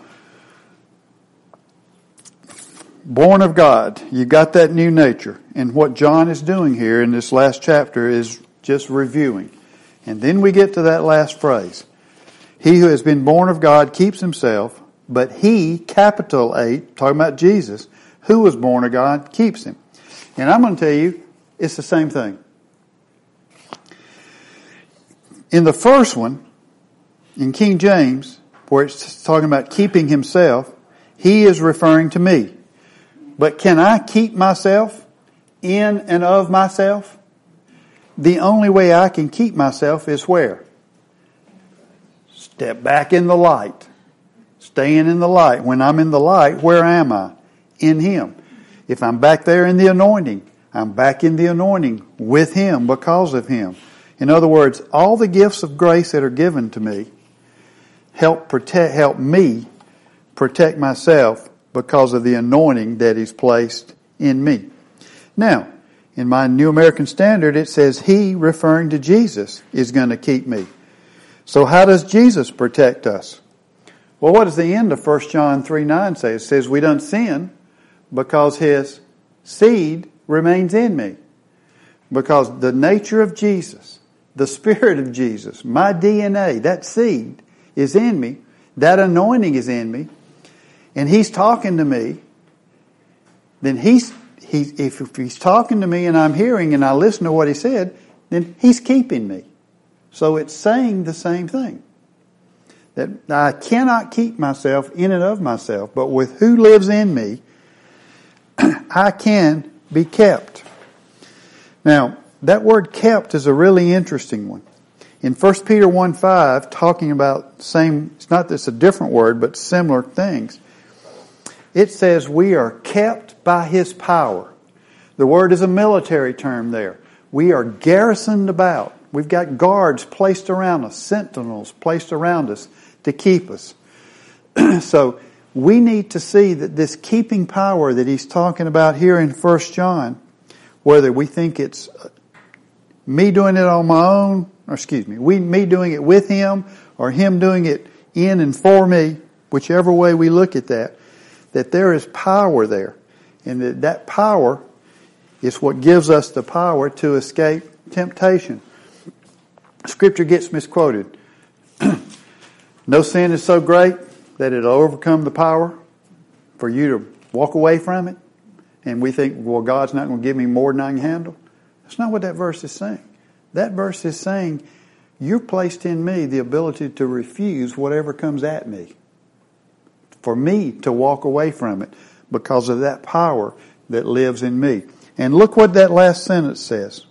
born of God, you got that new nature. And what John is doing here in this last chapter is just reviewing. And then we get to that last phrase. He who has been born of God keeps himself, but he, capital eight, talking about Jesus, who was born of God, keeps him. And I'm going to tell you, it's the same thing. In the first one, in King James, where it's talking about keeping himself, he is referring to me. But can I keep myself in and of myself? The only way I can keep myself is where? Step back in the light. Staying in the light. When I'm in the light, where am I? In Him. If I'm back there in the anointing, I'm back in the anointing with Him because of Him. In other words, all the gifts of grace that are given to me help protect, help me protect myself because of the anointing that He's placed in me. Now, in my New American Standard, it says He, referring to Jesus, is going to keep me. So how does Jesus protect us? Well, what does the end of First John three nine say? It says we don't sin because His seed remains in me. Because the nature of Jesus, the Spirit of Jesus, my D N A, that seed is in me. That anointing is in me. And He's talking to me. Then He's, he, if, if He's talking to me and I'm hearing and I listen to what He said, then He's keeping me. So it's saying the same thing. That I cannot keep myself in and of myself, but with who lives in me, I can be kept. Now, that word kept is a really interesting one. In First Peter one five, talking about same, it's not that it's a different word, but similar things. It says we are kept by His power. The word is a military term there. We are garrisoned about. We've got guards placed around us, sentinels placed around us to keep us. So we need to see that this keeping power that he's talking about here in First John, whether we think it's me doing it on my own, or excuse me, we me doing it with him, or him doing it in and for me, whichever way we look at that, that there is power there. And that that power is what gives us the power to escape temptation. Scripture gets misquoted. No sin is so great that it'll overcome the power for you to walk away from it. And we think, well, God's not going to give me more than I can handle. That's not what that verse is saying. That verse is saying, you've placed in me the ability to refuse whatever comes at me. For me to walk away from it because of that power that lives in me. And look what that last sentence says.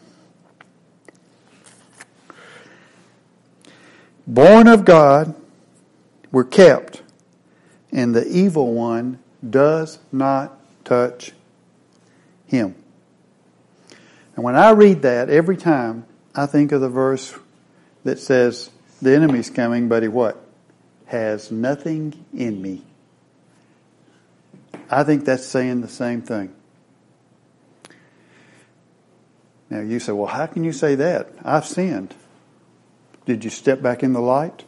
Born of God, we're kept, and the evil one does not touch him. And when I read that, every time I think of the verse that says, the enemy's coming, but he what? Has nothing in me. I think that's saying the same thing. Now you say, well, how can you say that? I've sinned. Did you step back in the light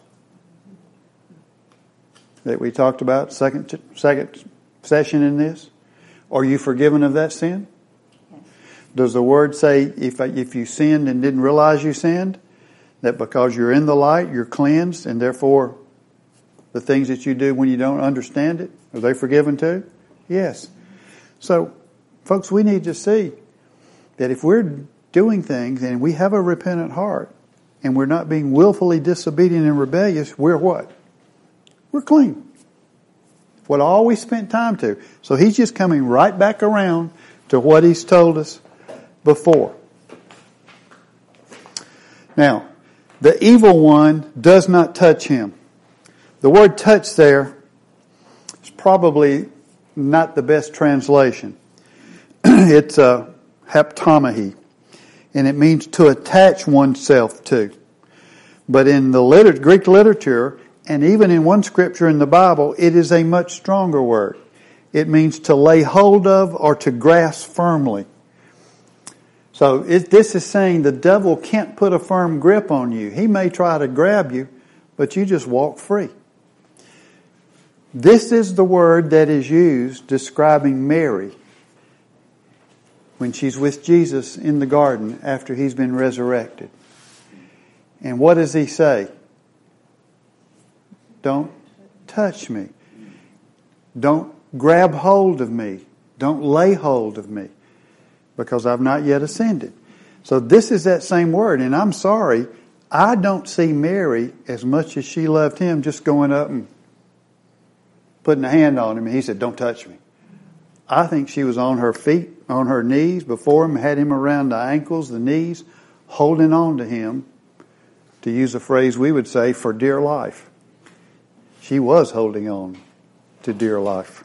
that we talked about second second session in this? Are you forgiven of that sin? Yes. Does the word say if if you sinned and didn't realize you sinned, that because you're in the light, you're cleansed, and therefore the things that you do when you don't understand it, are they forgiven too? Yes. So, folks, we need to see that if we're doing things and we have a repentant heart, and we're not being willfully disobedient and rebellious, we're what? We're clean. What I always spent time to. So he's just coming right back around to what he's told us before. Now, the evil one does not touch him. The word touch there is probably not the best translation. It's a haptomahi. And it means to attach oneself to. But in the liter- Greek literature, and even in one scripture in the Bible, it is a much stronger word. It means to lay hold of or to grasp firmly. So it, this is saying the devil can't put a firm grip on you. He may try to grab you, but you just walk free. This is the word that is used describing Mary when she's with Jesus in the garden after he's been resurrected. And what does he say? Don't touch me. Don't grab hold of me. Don't lay hold of me, because I've not yet ascended. So this is that same word, and I'm sorry, I don't see Mary, as much as she loved him, just going up and putting a hand on him. And he said, don't touch me. I think she was on her feet, on her knees before him, had him around the ankles, the knees, holding on to him, to use a phrase we would say, for dear life. She was holding on to dear life.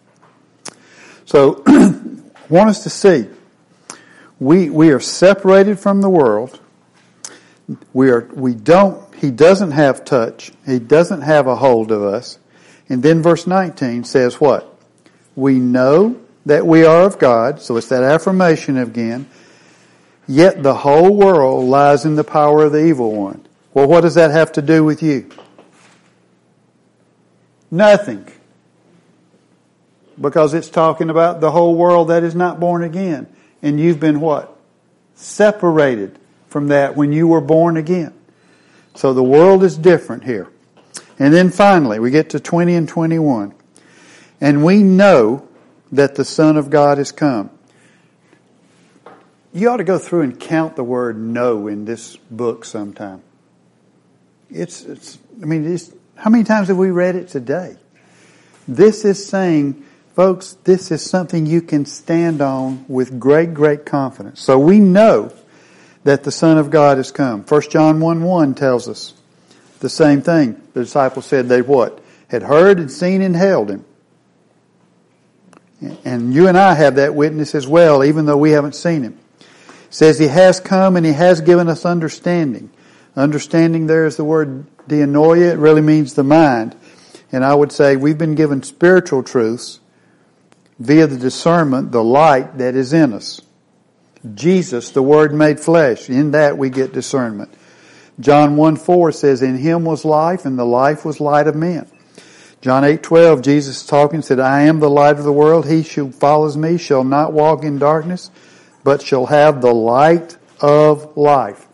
So, I want us to see, we we are separated from the world. We are we don't he doesn't have touch. He doesn't have a hold of us. And then verse nineteen says what? We know that we are of God, so it's that affirmation again. Yet the whole world lies in the power of the evil one. Well, what does that have to do with you? Nothing. Because it's talking about the whole world that is not born again. And you've been what? Separated from that when you were born again. So the world is different here. And then finally, we get to twenty and twenty-one. And we know that the Son of God has come. You ought to go through and count the word "know" in this book sometime. It's, it's I mean, it's, how many times have we read it today? This is saying, folks, this is something you can stand on with great, great confidence. So we know that the Son of God has come. First John one one tells us the same thing. The disciples said they what? Had heard and seen and held him. And you and I have that witness as well, even though we haven't seen him. It says he has come and he has given us understanding. Understanding there is the word dianoia. It really means the mind. And I would say we've been given spiritual truths via the discernment, the light that is in us. Jesus, the Word made flesh. In that we get discernment. John one four says, in him was life, and the life was light of men. John eight twelve, Jesus talking said, I am the light of the world. He who follows me shall not walk in darkness, but shall have the light of life.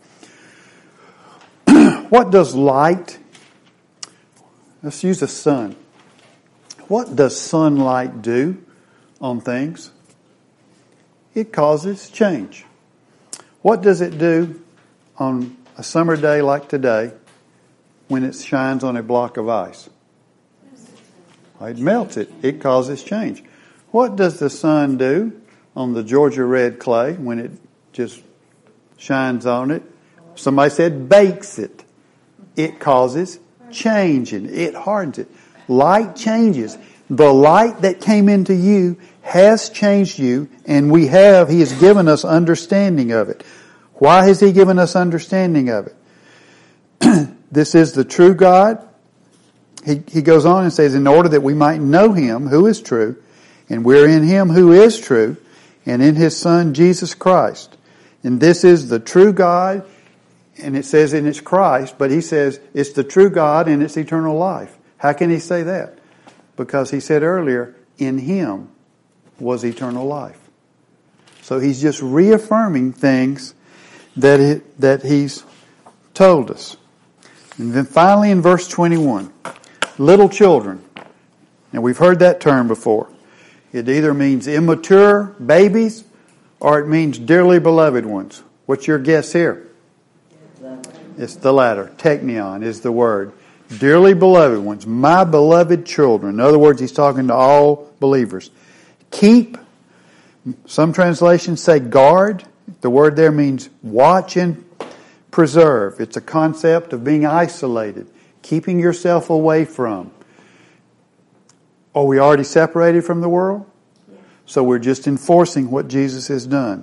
What does light, let's use the sun. What does sunlight do on things? It causes change. What does it do on a summer day like today when it shines on a block of ice? It melts it. It causes change. What does the sun do on the Georgia red clay when it just shines on it? Somebody said bakes it. It causes change and it hardens it. Light changes. The light that came into you has changed you, and we have, He has given us understanding of it. Why has He given us understanding of it? This is the true God. He, he goes on and says, in order that we might know Him who is true, and we're in Him who is true, and in His Son Jesus Christ. And this is the true God, and it says in it's Christ, but He says it's the true God and it's eternal life. How can He say that? Because He said earlier, in Him was eternal life. So He's just reaffirming things that it, that He's told us. And then finally in verse twenty-one, little children. Now we've heard that term before. It either means immature babies or it means dearly beloved ones. What's your guess here? It's the latter. Teknion is the word. Dearly beloved ones, my beloved children. In other words, He's talking to all believers. Keep, some translations say guard. The word there means watch and preserve. It's a concept of being isolated, keeping yourself away from. Are we already separated from the world? So we're just enforcing what Jesus has done.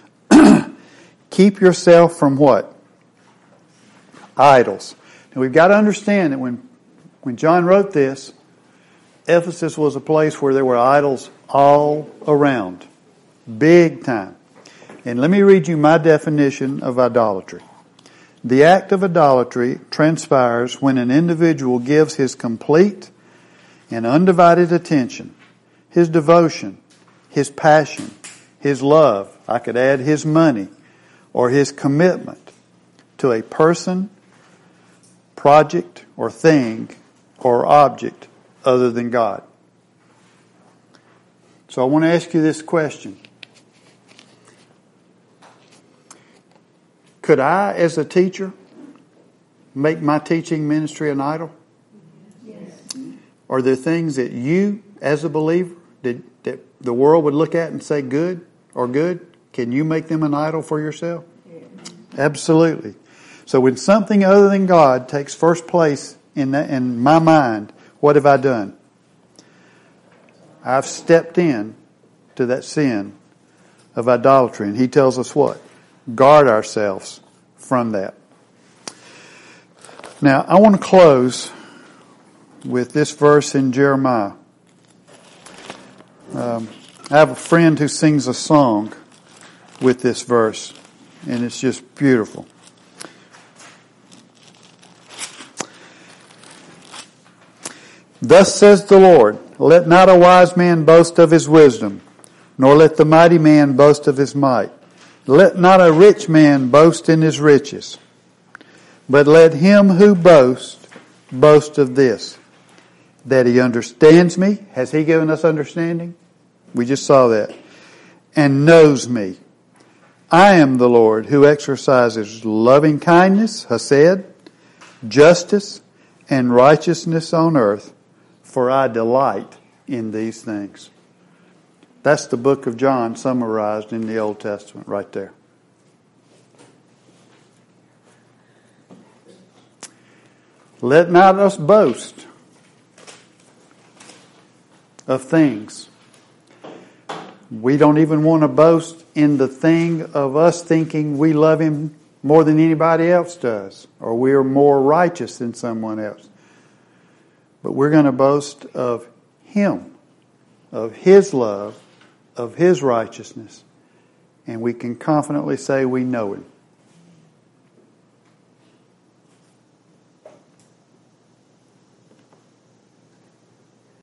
Keep yourself from what? Idols. Now we've got to understand that when, when John wrote this, Ephesus was a place where there were idols all around. Big time. And let me read you my definition of idolatry. The act of idolatry transpires when an individual gives his complete and undivided attention, his devotion, his passion, his love, I could add his money, or his commitment to a person, project, or thing, or object other than God. So I want to ask you this question. Could I, as a teacher, make my teaching ministry an idol? Yes. Are there things that you, as a believer, that, that the world would look at and say good or good? Can you make them an idol for yourself? Yes. Absolutely. So when something other than God takes first place in that, in my mind, what have I done? I've stepped in to that sin of idolatry. And He tells us what? Guard ourselves from that. Now, I want to close with this verse in Jeremiah. Um, I have a friend who sings a song with this verse, and it's just beautiful. Thus says the Lord, let not a wise man boast of his wisdom, nor let the mighty man boast of his might. Let not a rich man boast in his riches, but let him who boasts boast of this, that he understands me. Has He given us understanding? We just saw that. And knows me. I am the Lord who exercises loving kindness, hesed, justice, and righteousness on earth, for I delight in these things. That's the book of John summarized in the Old Testament right there. Let not us boast of things. We don't even want to boast in the thing of us thinking we love Him more than anybody else does, or we are more righteous than someone else. But we're going to boast of Him, of His love, of His righteousness, and we can confidently say we know Him.